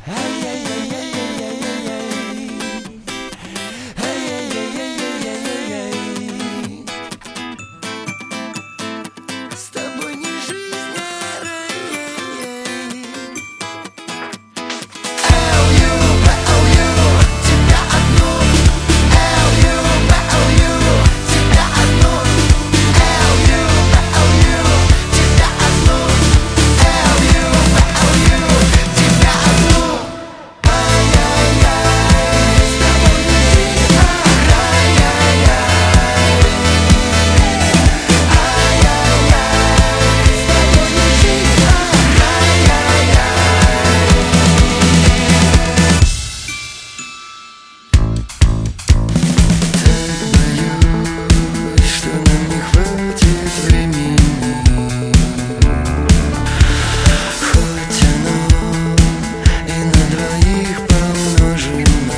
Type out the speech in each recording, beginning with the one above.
С тобой не жизнь, а рай. L-U-B-L-U, тебя одну. L-U-B-L-U, тебя одну. L-U-B-L-U, тебя одну. L-U-B-L-U, тебя одну. Ай-яй-яй, с тобой не жизнь, а рай-яй-яй. Что нам не хватит времени, хоть оно и на двоих помножено.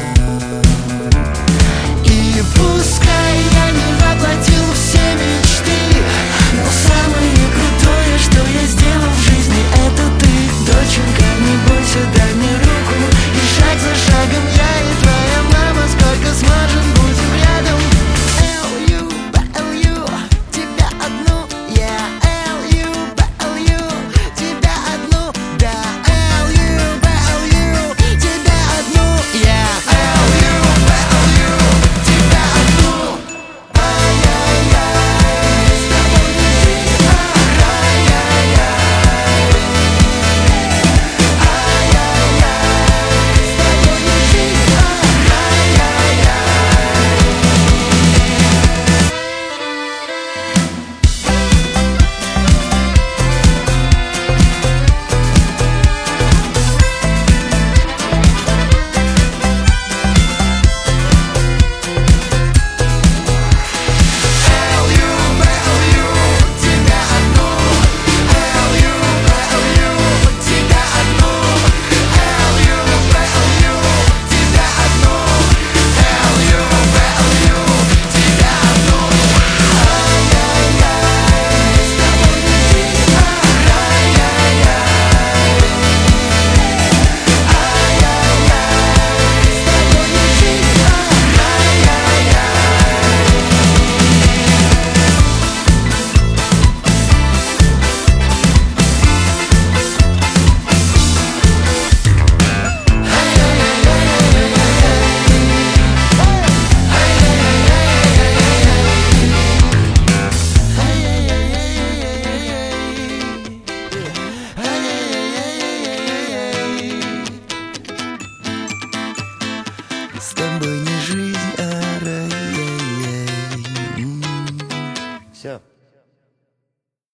И пускай я не воплотил все мечты, но самое крутое, что я сделал в жизни, это ты. Доченька, не бойся, дай мне руку, и шаг за шагом я и твоя мама, сколько сможем, будем рядом. L-U-B-L-U, тебя одну, yeah. L-U-B-L-U, тебя одну, да. L-U-B-L-U, тебя одну, yeah. L-U-B-L-U, тебя одну. Ай-яй-яй, с тобой не жизнь, а рай-яй-яй. Ай-яй-яй, с тобой не жизнь, а рай-яй-яй. L-U-B-L-U, тебя одну. L-U-B-L-U, тебя одну. L-U-B-L-U, тебя одну. L-U-B-L-U, тебя одну. Ай-яй-яй, с тобой не жизнь, а рай-яй-яй. Ай-яй-яй, с тобой не жизнь, а рай-яй-яй. С тобой не жизнь, а рай. Все.